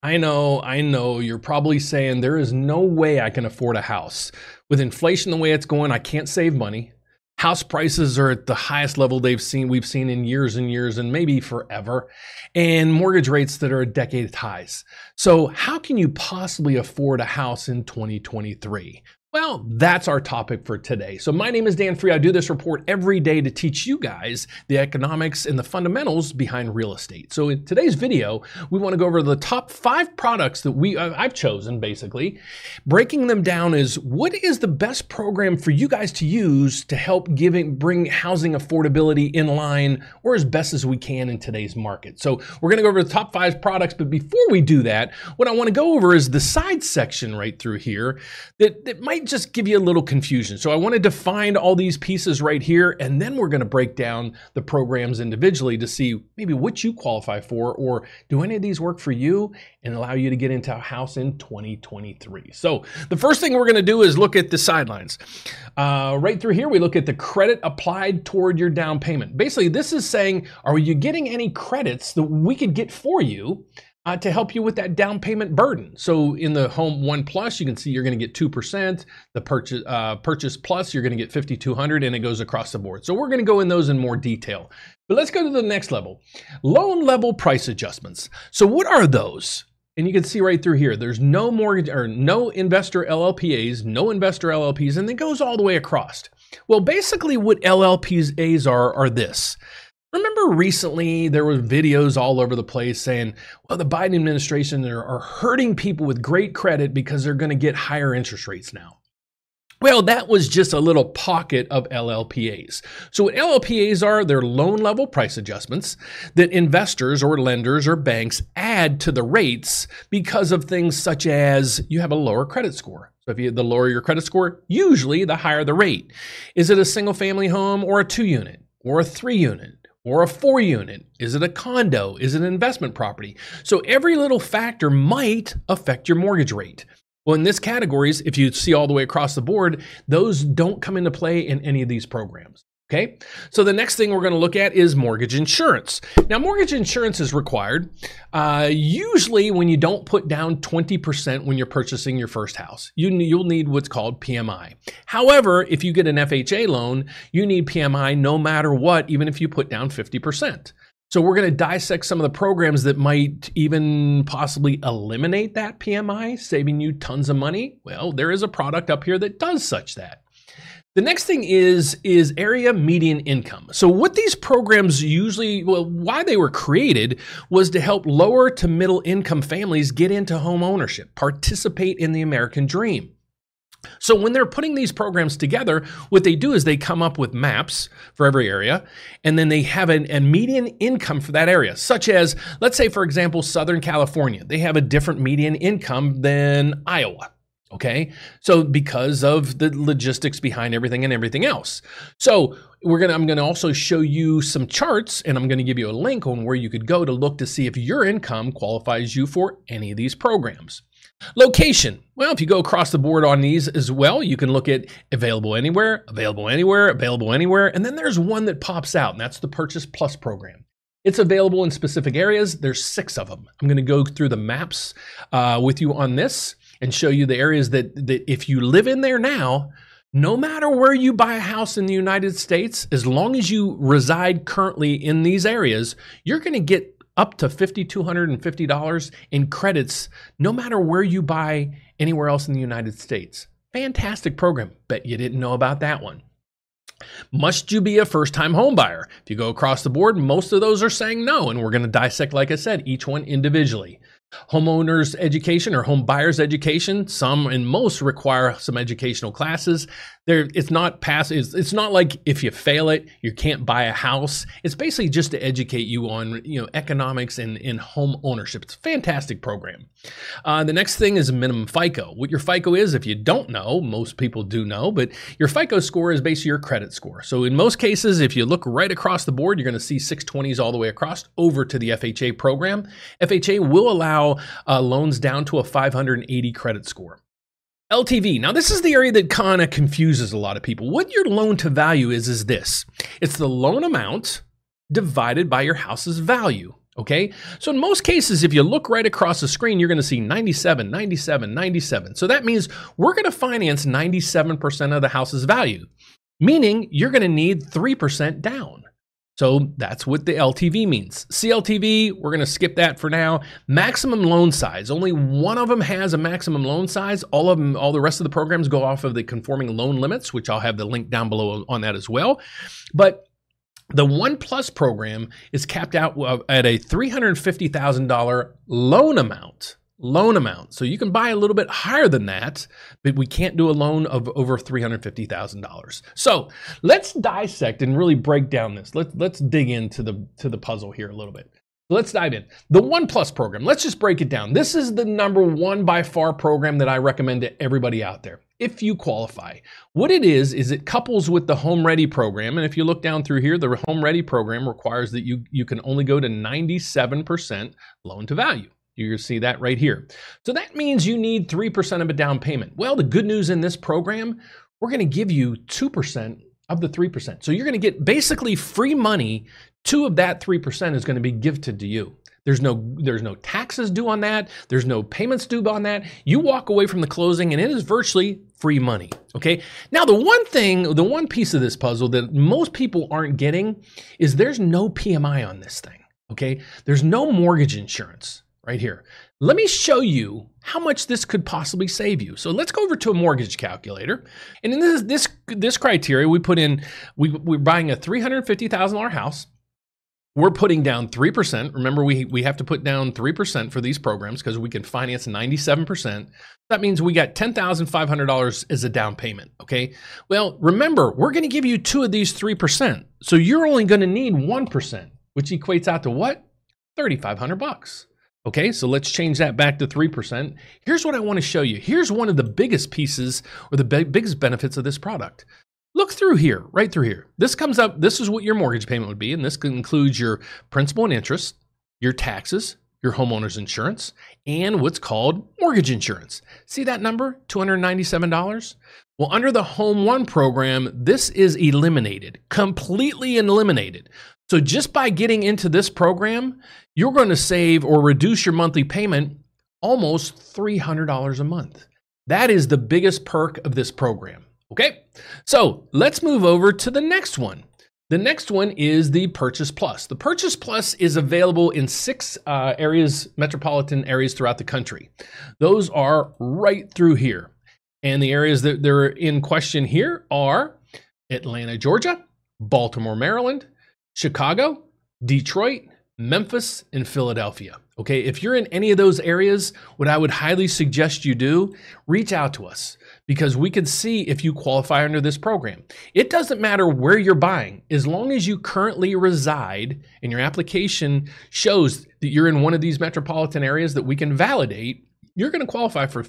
I know. You're probably saying there is no way I can afford a house. With inflation the way it's going, I can't save money. House prices are at the highest level we've seen in years and years and maybe forever, and mortgage rates that are at decade highs. So how can you possibly afford a house in 2023? Well, that's our topic for today. So my name is Dan Free. I do this report every day to teach you guys the economics and the fundamentals behind real estate. So in today's video, we want to go over the top 5 products that I've chosen, basically. Breaking them down is what is the best program for you guys to use to help bring housing affordability in line or as best as we can in today's market. So we're going to go over the top 5 products, but before we do that, what I want to go over is the side section right through here that might just give you a little confusion. So I want to define all these pieces right here, and then we're going to break down the programs individually to see maybe what you qualify for, or do any of these work for you and allow you to get into a house in 2023. So the first thing we're going to do is look at the sidelines. Right through here, we look at the credit applied toward your down payment. Basically, this is saying, are you getting any credits that we could get for you to help you with that down payment burden? So in the Home One Plus, you can see you're going to get 2%. The Purchase Plus, you're going to get $5,200, and it goes across the board. So we're going to go in those in more detail. But let's go to the next level. Loan level price adjustments. So what are those? And you can see right through here, there's no mortgage or no investor LLPAs, no investor LLPs, and it goes all the way across. Well, basically what LLPAs are this. Remember recently there were videos all over the place saying, well, the Biden administration are hurting people with great credit because they're going to get higher interest rates now. Well, that was just a little pocket of LLPAs. So what LLPAs are, they're loan level price adjustments that investors or lenders or banks add to the rates because of things such as you have a lower credit score. So if the lower your credit score, usually the higher the rate. Is it a single family home or a 2-unit or a 3-unit? Or a 4-unit? Is it a condo? Is it an investment property? So every little factor might affect your mortgage rate. Well, in this categories, if you see all the way across the board, those don't come into play in any of these programs. Okay, so the next thing we're going to look at is mortgage insurance. Now, mortgage insurance is required usually when you don't put down 20% when you're purchasing your first house. You'll need what's called PMI. However, if you get an FHA loan, you need PMI no matter what, even if you put down 50%. So we're going to dissect some of the programs that might even possibly eliminate that PMI, saving you tons of money. Well, there is a product up here that does such that. The next thing is area median income. So what these programs why they were created was to help lower to middle income families get into home ownership, participate in the American dream. So when they're putting these programs together, what they do is they come up with maps for every area, and then they have a median income for that area, such as, let's say, for example, Southern California. They have a different median income than Iowa. Okay, so because of the logistics behind everything and everything else. So I'm going to also show you some charts, and I'm going to give you a link on where you could go to look to see if your income qualifies you for any of these programs. Location. Well, if you go across the board on these as well, you can look at available anywhere, available anywhere, available anywhere, and then there's one that pops out, and that's the Purchase Plus program. It's available in specific areas. There's 6 of them. I'm going to go through the maps with you on this and show you the areas that if you live in there now, no matter where you buy a house in the United States, as long as you reside currently in these areas, you're going to get up to $5,250 in credits no matter where you buy anywhere else in the United States. Fantastic program. Bet you didn't know about that one. Must you be a first-time home buyer? If you go across the board, most of those are saying no, and we're going to dissect, like I said, each one individually. Homeowners education or home buyers education, some and most require some educational classes. It's not like if you fail it, you can't buy a house. It's basically just to educate you on economics and home ownership. It's a fantastic program. The next thing is minimum FICO. What your FICO is, if you don't know, most people do know, but your FICO score is basically your credit score. So in most cases, if you look right across the board, you're going to see 620s all the way across over to the FHA program. FHA will allow loans down to a 580 credit score. LTV. Now, this is the area that kind of confuses a lot of people. What your loan to value is this. It's the loan amount divided by your house's value. Okay, so in most cases, if you look right across the screen, you're going to see 97, 97, 97. So that means we're going to finance 97% of the house's value, meaning you're going to need 3% down. So that's what the LTV means. CLTV, we're going to skip that for now. Maximum loan size. Only one of them has a maximum loan size. All the rest of the programs go off of the conforming loan limits, which I'll have the link down below on that as well. But the ONE+ program is capped out at a $350,000 loan amount. So you can buy a little bit higher than that, but we can't do a loan of over $350,000. So let's dissect and really break down this. Let's dig into the puzzle here a little bit. Let's dive in. The ONE+ program, let's just break it down. This is the number one by far program that I recommend to everybody out there, if you qualify. What it is it couples with the Home Ready program. And if you look down through here, the Home Ready program requires that you can only go to 97% loan to value. You see that right here. So that means you need 3% of a down payment. Well, the good news in this program, we're going to give you 2% of the 3%. So you're going to get basically free money. 2 of that 3% is going to be gifted to you. There's no taxes due on that. There's no payments due on that. You walk away from the closing and it is virtually free money. Okay. Now, the one piece of this puzzle that most people aren't getting is there's no PMI on this thing. Okay. There's no mortgage insurance right here. Let me show you how much this could possibly save you. So let's go over to a mortgage calculator. And in this criteria, we put in, we're buying a $350,000 house. We're putting down 3%. Remember, we have to put down 3% for these programs because we can finance 97%. That means we got $10,500 as a down payment, okay? Well, remember, we're going to give you 2 of these 3%. So you're only going to need 1%, which equates out to what? $3,500. Okay, so let's change that back to 3%. Here's what I want to show you. Here's one of the biggest pieces or the biggest benefits of this product. Look through here, right through here. This comes up, this is what your mortgage payment would be, and this includes your principal and interest, your taxes, your homeowner's insurance, and what's called mortgage insurance. See that number, $297? Well, under the HOME1 program, this is eliminated, completely eliminated. So just by getting into this program, you're going to save or reduce your monthly payment almost $300 a month. That is the biggest perk of this program. Okay, so let's move over to the next one. The next one is the Purchase Plus. The Purchase Plus is available in 6 metropolitan areas throughout the country. Those are right through here. And the areas that they're in question here are Atlanta, Georgia, Baltimore, Maryland, Chicago, Detroit, Memphis, and Philadelphia. Okay, if you're in any of those areas, what I would highly suggest you do, reach out to us because we can see if you qualify under this program. It doesn't matter where you're buying, as long as you currently reside and your application shows that you're in one of these metropolitan areas that we can validate, you're going to qualify for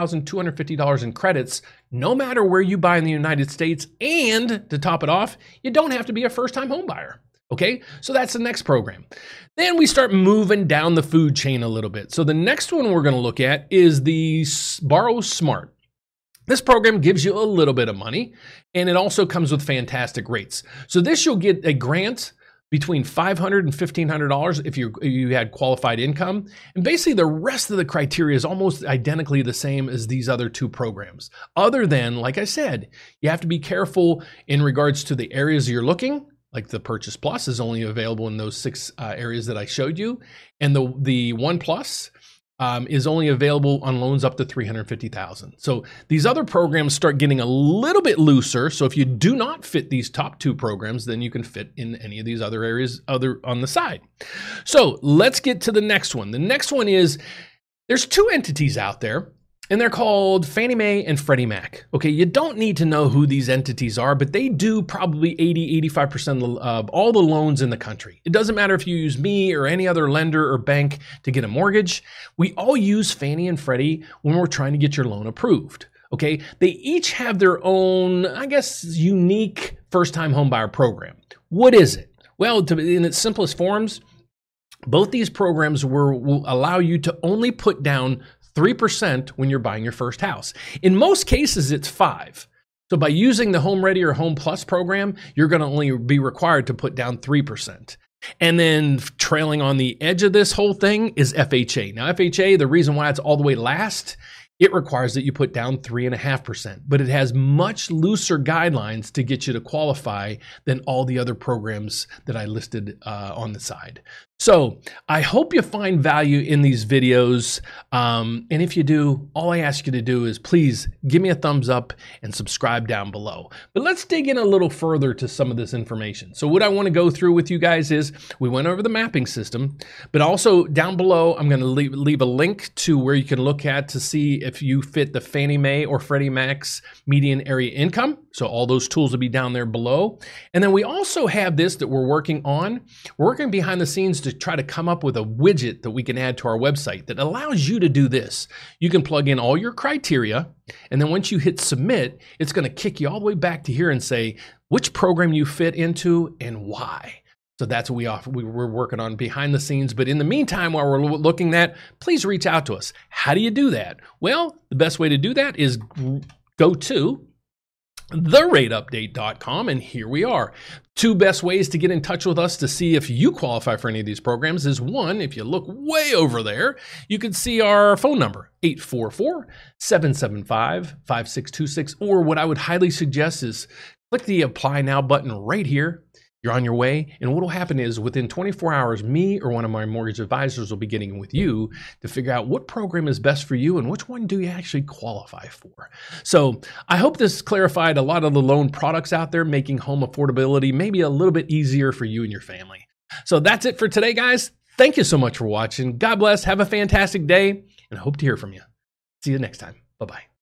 $5,250 in credits no matter where you buy in the United States. And to top it off, you don't have to be a first-time home buyer. Okay, so that's the next program. Then we start moving down the food chain a little bit. So the next one we're going to look at is the Borrow Smart. This program gives you a little bit of money, and it also comes with fantastic rates. So this, you'll get a grant between $500 and $1,500 if you had qualified income. And basically the rest of the criteria is almost identically the same as these other 2 programs. Other than, like I said, you have to be careful in regards to the areas you're looking. Like the Purchase Plus is only available in those 6 areas that I showed you. And the ONE+ is only available on loans up to $350,000. So these other programs start getting a little bit looser. So if you do not fit these top 2 programs, then you can fit in any of these other areas on the side. So let's get to the next one. The next one is, there's 2 entities out there, and they're called Fannie Mae and Freddie Mac. Okay, you don't need to know who these entities are, but they do probably 80-85% of all the loans in the country. It doesn't matter if you use me or any other lender or bank to get a mortgage. We all use Fannie and Freddie when we're trying to get your loan approved. Okay, they each have their own, I guess, unique first-time homebuyer program. What is it? Well, in its simplest forms, both these programs will allow you to only put down 3% when you're buying your first house. In most cases, it's 5%. So by using the Home Ready or HOME+ program, you're going to only be required to put down 3%. And then trailing on the edge of this whole thing is FHA. Now, FHA, the reason why it's all the way last, it requires that you put down 3.5%, but it has much looser guidelines to get you to qualify than all the other programs that I listed on the side. So I hope you find value in these videos. And if you do, all I ask you to do is please give me a thumbs up and subscribe down below. But let's dig in a little further to some of this information. So what I want to go through with you guys is we went over the mapping system, but also down below, I'm going to leave a link to where you can look at to see if you fit the Fannie Mae or Freddie Mac's median area income. So all those tools will be down there below. And then we also have this that we're working on. We're working behind the scenes to try to come up with a widget that we can add to our website that allows you to do this. You can plug in all your criteria, and then once you hit submit, it's going to kick you all the way back to here and say which program you fit into and why. So that's what we're working on behind the scenes. But in the meantime, while we're looking at, please reach out to us. How do you do that? Well, the best way to do that is go to therateupdate.com, and here we are. Two best ways to get in touch with us to see if you qualify for any of these programs is one, if you look way over there, you can see our phone number, 844-775-5626, or what I would highly suggest is click the Apply Now button right here. You're on your way, and what will happen is within 24 hours, me or one of my mortgage advisors will be getting with you to figure out what program is best for you and which one do you actually qualify for. So I hope this clarified a lot of the loan products out there, making home affordability maybe a little bit easier for you and your family. So that's it for today, guys. Thank you so much for watching. God bless. Have a fantastic day, and I hope to hear from you. See you next time. Bye-bye.